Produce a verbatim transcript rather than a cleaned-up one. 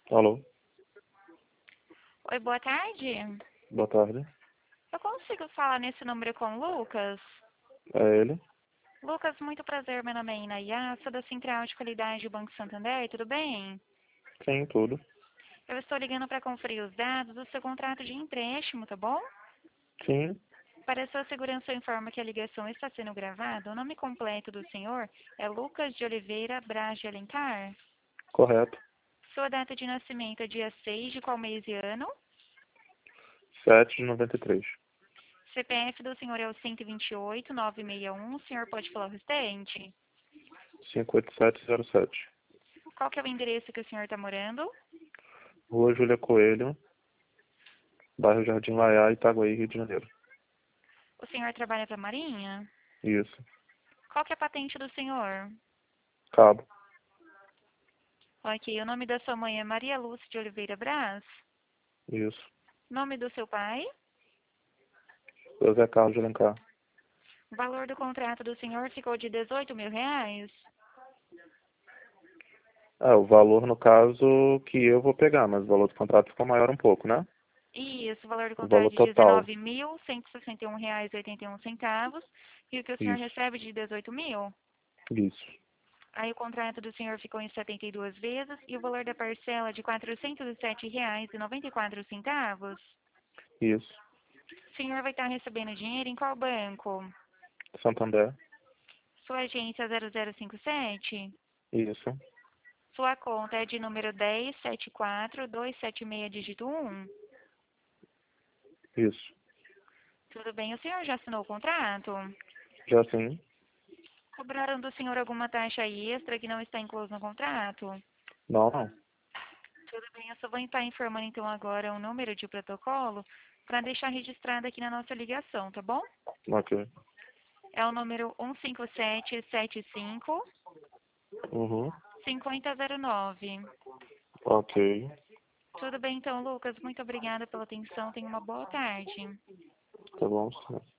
Alô, Oi, boa tarde. boa tarde. Eu consigo falar nesse número com o Lucas? É ele? Lucas, muito prazer, meu nome é Inayá, sou da Central de Qualidade do Banco Santander, tudo bem? Sim, tudo. Eu estou ligando para conferir os dados do seu contrato de empréstimo, tá bom? Sim, Para sua segurança, eu informo que a ligação está sendo gravada. O nome completo do senhor é Lucas de Oliveira Braz de Alencar. correto. Sua data de nascimento é dia seis de qual mês e ano? Sete de noventa e três. C P F do senhor é o cento e vinte e oito, novecentos e sessenta e um. O senhor pode falar o restante? Cinco oito sete zero sete. Qual que é o endereço que o senhor está morando? Rua Júlia Coelho, bairro Jardim Laiá, Itaguaí, Rio de Janeiro. O senhor trabalha para a Marinha? Isso. Qual que é a patente do senhor? Cabo. Ok, o nome da sua mãe é Maria Lúcia de Oliveira Braz? Isso. Nome do seu pai? José Carlos de Alencar. O valor do contrato do senhor ficou de dezoito mil reais? É, o valor, no caso, que eu vou pegar, mas o valor do contrato ficou maior um pouco, né? Isso, o valor do O contrato valor de total. dezenove mil, cento e sessenta e um reais e oitenta e um centavos. E o que o senhor Isso. recebe de dezoito mil? Isso. Aí o contrato do senhor ficou em setenta e duas vezes e o valor da parcela de quatrocentos e sete reais e noventa e quatro centavos. Isso. O senhor vai estar recebendo dinheiro em qual banco? Santander. Sua agência zero zero cinco sete? Isso. Sua conta é de número dez sete quatro dois sete seis dígito um? Isso. Tudo bem, o senhor já assinou o contrato? Já sim? Cobraram do senhor alguma taxa extra que não está incluso no contrato? Não, não. Tudo bem, eu só vou estar informando então agora o número de protocolo para deixar registrado aqui na nossa ligação, tá bom? Ok. É o número um cinco sete sete cinco Uhum. cinco zero zero nove. Ok. Tudo bem então, Lucas? Muito obrigada pela atenção. Tenha uma boa tarde. Tá bom, sim.